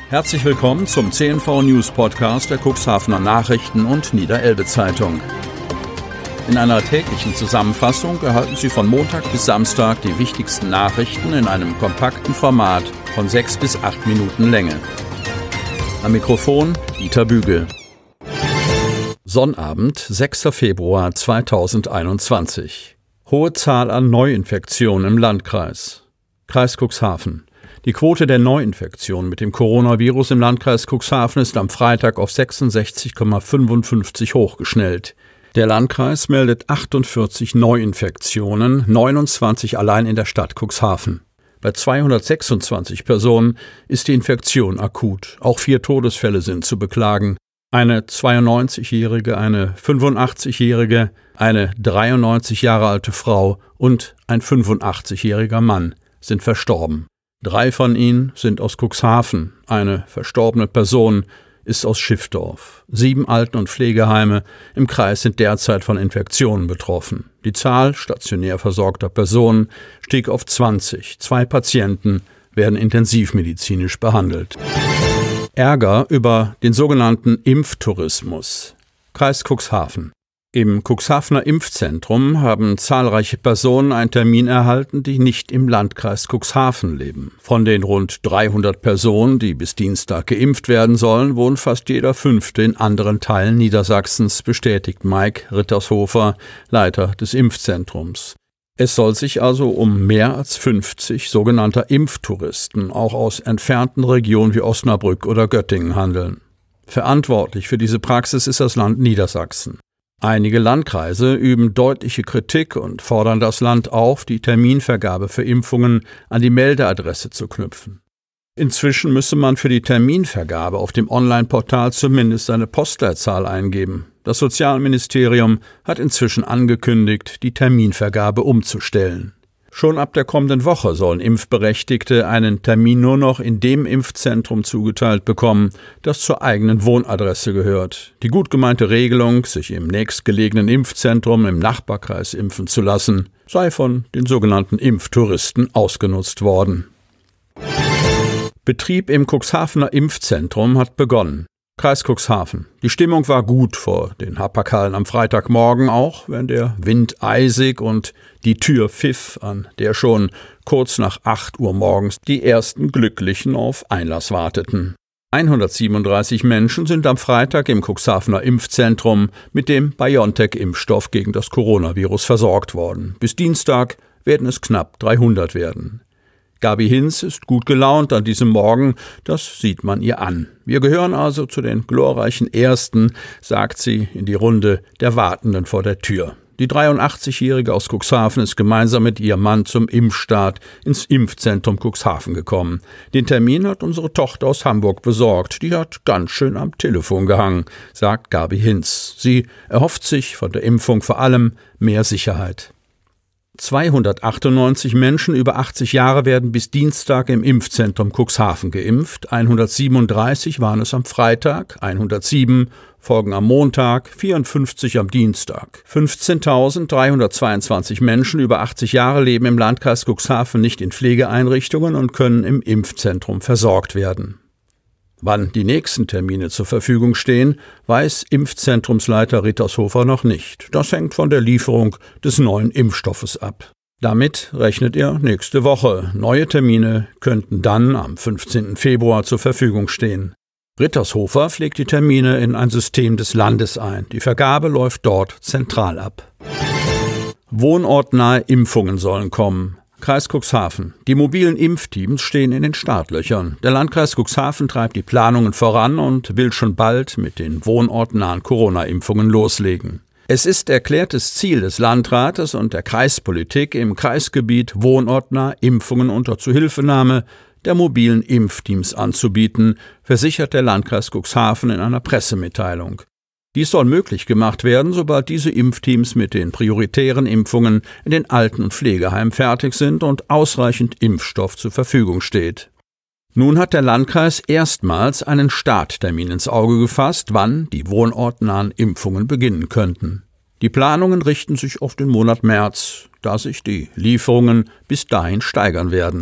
Herzlich willkommen zum CNV News Podcast der Cuxhavener Nachrichten und Niederelbe Zeitung. In einer täglichen Zusammenfassung erhalten Sie von Montag bis Samstag die wichtigsten Nachrichten in einem kompakten Format von 6 bis 8 Minuten Länge. Am Mikrofon Dieter Bügel. Sonnabend, 6. Februar 2021. Hohe Zahl an Neuinfektionen im Landkreis. Kreis Cuxhaven. Die Quote der Neuinfektionen mit dem Coronavirus im Landkreis Cuxhaven ist am Freitag auf 66,55 hochgeschnellt. Der Landkreis meldet 48 Neuinfektionen, 29 allein in der Stadt Cuxhaven. Bei 226 Personen ist die Infektion akut. Auch 4 Todesfälle sind zu beklagen. Eine 92-jährige, eine 85-jährige, eine 93 Jahre alte Frau und ein 85-jähriger Mann sind verstorben. 3 von ihnen sind aus Cuxhaven. Eine verstorbene Person ist aus Schiffdorf. 7 Alten- und Pflegeheime im Kreis sind derzeit von Infektionen betroffen. Die Zahl stationär versorgter Personen stieg auf 20. 2 Patienten werden intensivmedizinisch behandelt. Ärger über den sogenannten Impftourismus. Kreis Cuxhaven. Im Cuxhavener Impfzentrum haben zahlreiche Personen einen Termin erhalten, die nicht im Landkreis Cuxhaven leben. Von den rund 300 Personen, die bis Dienstag geimpft werden sollen, wohnt fast jeder 5. in anderen Teilen Niedersachsens, bestätigt Mike Rittershofer, Leiter des Impfzentrums. Es soll sich also um mehr als 50 sogenannter Impftouristen auch aus entfernten Regionen wie Osnabrück oder Göttingen handeln. Verantwortlich für diese Praxis ist das Land Niedersachsen. Einige Landkreise üben deutliche Kritik und fordern das Land auf, die Terminvergabe für Impfungen an die Meldeadresse zu knüpfen. Inzwischen müsse man für die Terminvergabe auf dem Online-Portal zumindest eine Postleitzahl eingeben. Das Sozialministerium hat inzwischen angekündigt, die Terminvergabe umzustellen. Schon ab der kommenden Woche sollen Impfberechtigte einen Termin nur noch in dem Impfzentrum zugeteilt bekommen, das zur eigenen Wohnadresse gehört. Die gut gemeinte Regelung, sich im nächstgelegenen Impfzentrum im Nachbarkreis impfen zu lassen, sei von den sogenannten Impftouristen ausgenutzt worden. Betrieb im Cuxhavener Impfzentrum hat begonnen. Kreis Cuxhaven. Die Stimmung war gut vor den Hapaghallen am Freitagmorgen, auch wenn der Wind eisig und die Tür pfiff, an der schon kurz nach 8 Uhr morgens die ersten Glücklichen auf Einlass warteten. 137 Menschen sind am Freitag im Cuxhavener Impfzentrum mit dem BioNTech-Impfstoff gegen das Coronavirus versorgt worden. Bis Dienstag werden es knapp 300 werden. Gabi Hinz ist gut gelaunt an diesem Morgen, das sieht man ihr an. Wir gehören also zu den glorreichen Ersten, sagt sie in die Runde der Wartenden vor der Tür. Die 83-Jährige aus Cuxhaven ist gemeinsam mit ihrem Mann zum Impfstart ins Impfzentrum Cuxhaven gekommen. Den Termin hat unsere Tochter aus Hamburg besorgt. Die hat ganz schön am Telefon gehangen, sagt Gabi Hinz. Sie erhofft sich von der Impfung vor allem mehr Sicherheit. 298 Menschen über 80 Jahre werden bis Dienstag im Impfzentrum Cuxhaven geimpft. 137 waren es am Freitag, 107 folgen am Montag, 54 am Dienstag. 15.322 Menschen über 80 Jahre leben im Landkreis Cuxhaven nicht in Pflegeeinrichtungen und können im Impfzentrum versorgt werden. Wann die nächsten Termine zur Verfügung stehen, weiß Impfzentrumsleiter Rittershofer noch nicht. Das hängt von der Lieferung des neuen Impfstoffes ab. Damit rechnet er nächste Woche. Neue Termine könnten dann am 15. Februar zur Verfügung stehen. Rittershofer pflegt die Termine in ein System des Landes ein. Die Vergabe läuft dort zentral ab. Wohnortnahe Impfungen sollen kommen. Kreis Cuxhaven. Die mobilen Impfteams stehen in den Startlöchern. Der Landkreis Cuxhaven treibt die Planungen voran und will schon bald mit den wohnortnahen Corona-Impfungen loslegen. Es ist erklärtes Ziel des Landrates und der Kreispolitik, im Kreisgebiet wohnortnah Impfungen unter Zuhilfenahme der mobilen Impfteams anzubieten, versichert der Landkreis Cuxhaven in einer Pressemitteilung. Dies soll möglich gemacht werden, sobald diese Impfteams mit den prioritären Impfungen in den Alten- und Pflegeheimen fertig sind und ausreichend Impfstoff zur Verfügung steht. Nun hat der Landkreis erstmals einen Starttermin ins Auge gefasst, wann die wohnortnahen Impfungen beginnen könnten. Die Planungen richten sich auf den Monat März, da sich die Lieferungen bis dahin steigern werden.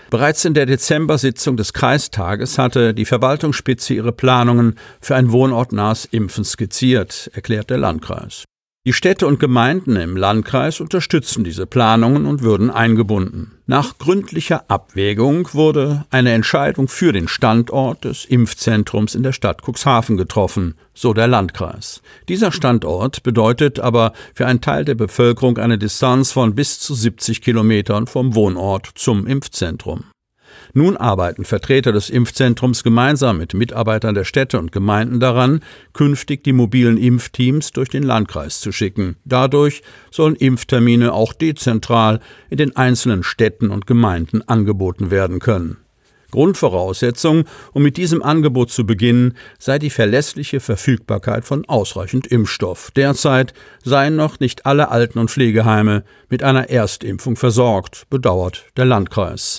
Bereits in der Dezember-Sitzung des Kreistages hatte die Verwaltungsspitze ihre Planungen für ein wohnortnahes Impfen skizziert, erklärt der Landkreis. Die Städte und Gemeinden im Landkreis unterstützen diese Planungen und würden eingebunden. Nach gründlicher Abwägung wurde eine Entscheidung für den Standort des Impfzentrums in der Stadt Cuxhaven getroffen, so der Landkreis. Dieser Standort bedeutet aber für einen Teil der Bevölkerung eine Distanz von bis zu 70 Kilometern vom Wohnort zum Impfzentrum. Nun arbeiten Vertreter des Impfzentrums gemeinsam mit Mitarbeitern der Städte und Gemeinden daran, künftig die mobilen Impfteams durch den Landkreis zu schicken. Dadurch sollen Impftermine auch dezentral in den einzelnen Städten und Gemeinden angeboten werden können. Grundvoraussetzung, um mit diesem Angebot zu beginnen, sei die verlässliche Verfügbarkeit von ausreichend Impfstoff. Derzeit seien noch nicht alle Alten- und Pflegeheime mit einer Erstimpfung versorgt, bedauert der Landkreis.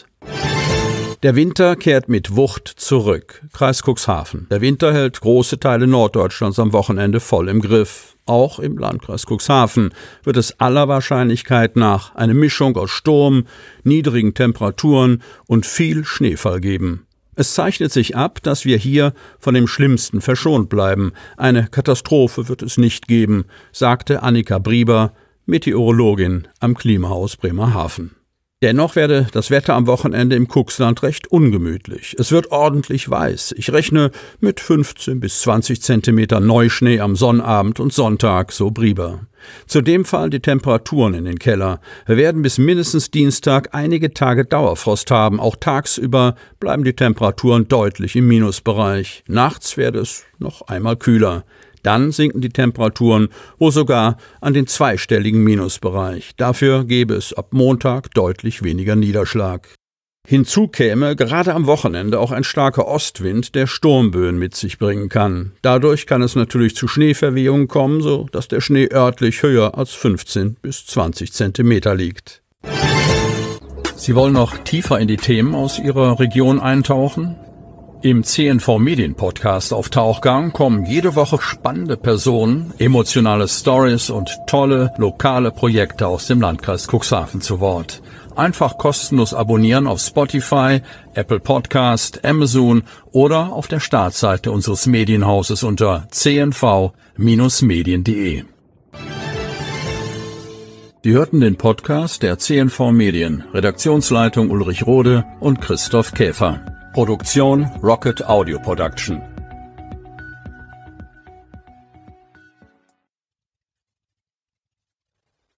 Der Winter kehrt mit Wucht zurück. Kreis Cuxhaven. Der Winter hält große Teile Norddeutschlands am Wochenende voll im Griff. Auch im Landkreis Cuxhaven wird es aller Wahrscheinlichkeit nach eine Mischung aus Sturm, niedrigen Temperaturen und viel Schneefall geben. Es zeichnet sich ab, dass wir hier von dem Schlimmsten verschont bleiben. Eine Katastrophe wird es nicht geben, sagte Annika Brieber, Meteorologin am Klimahaus Bremerhaven. Dennoch werde das Wetter am Wochenende im Cuxland recht ungemütlich. Es wird ordentlich weiß. Ich rechne mit 15 bis 20 Zentimeter Neuschnee am Sonnabend und Sonntag, so Brieber. Zudem fallen die Temperaturen in den Keller. Wir werden bis mindestens Dienstag einige Tage Dauerfrost haben. Auch tagsüber bleiben die Temperaturen deutlich im Minusbereich. Nachts werde es noch einmal kühler. Dann sinken die Temperaturen wohl sogar an den zweistelligen Minusbereich. Dafür gäbe es ab Montag deutlich weniger Niederschlag. Hinzu käme gerade am Wochenende auch ein starker Ostwind, der Sturmböen mit sich bringen kann. Dadurch kann es natürlich zu Schneeverwehungen kommen, so dass der Schnee örtlich höher als 15 bis 20 Zentimeter liegt. Sie wollen noch tiefer in die Themen aus Ihrer Region eintauchen? Im CNV Medien Podcast auf Tauchgang kommen jede Woche spannende Personen, emotionale Stories und tolle lokale Projekte aus dem Landkreis Cuxhaven zu Wort. Einfach kostenlos abonnieren auf Spotify, Apple Podcast, Amazon oder auf der Startseite unseres Medienhauses unter cnv-medien.de. Sie hörten den Podcast der CNV Medien, Redaktionsleitung Ulrich Rode und Christoph Käfer. Produktion Rocket Audio Production.